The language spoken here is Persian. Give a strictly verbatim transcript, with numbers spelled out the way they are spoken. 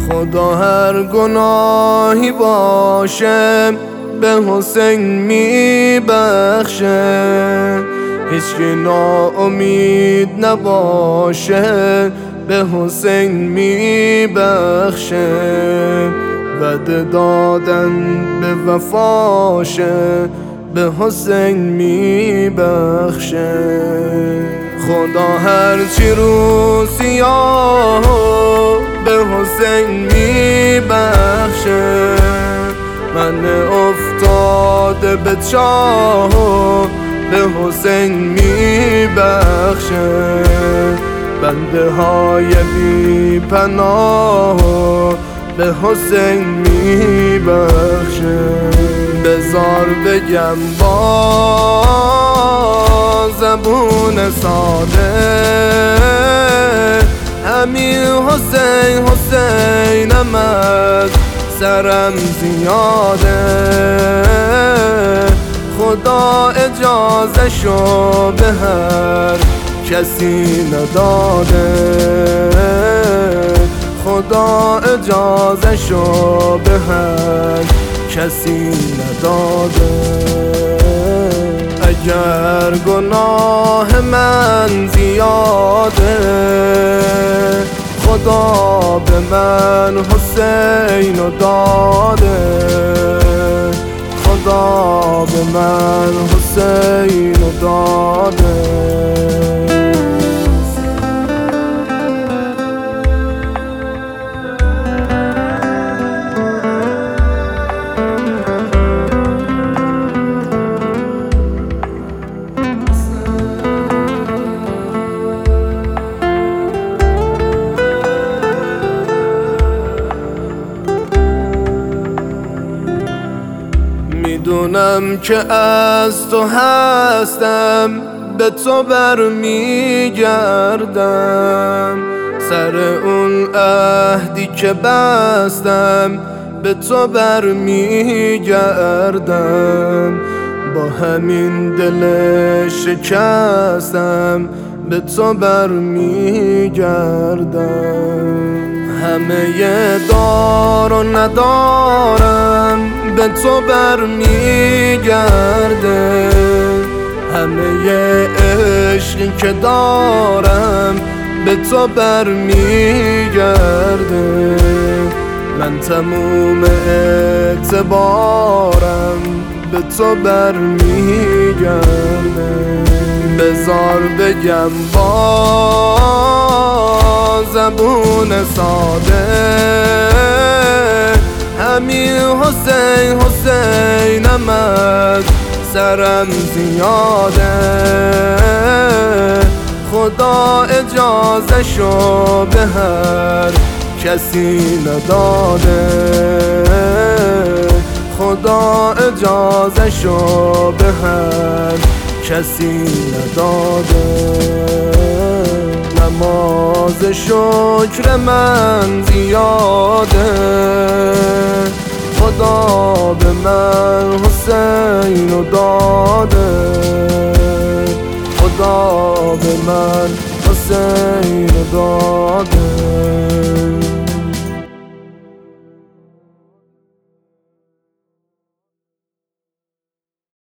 خدا هر گناهی باشه به حسین میبخشه، هیچکی ناامید نباشه به حسین میبخشه، وعده دادن به وفاشه به حسین میبخشه. خدا هرچی رو سیاه به حسین میبخشه، من افتاده به چاه به حسین میبخشه، بنده های بی پناه به حسین میبخشه. بذار بگم با زبون ساده، همین حسین حسینم از سرم زیاده، خدا اجازه شو به هر کسی نداده، خدا اجازه شو به هر کسی نداده. اگر گناه من زیاده خدا به من حسین رو داده، خدا به من حسین رو داده. میدونم که از تو هستم به تو برمیگردم، سر اون عهدی که بستم به تو برمیگردم، با همین دل شکستم به تو برمیگردم. همه دار و ندارم به تو برمیگرده، همه عشقی که دارم به تو برمیگرده، من تموم اعتبارم به تو برمیگرده. بذار بگم با زبون ساده، همین حسین حسینم از سرم زیاده، خدا اجازه شو به هر کسی نداده، خدا اجازه شو به هر کسی نداده. نماز شکر من زیاده، خدا به من حسین رو داده، خدا به من حسین رو داده.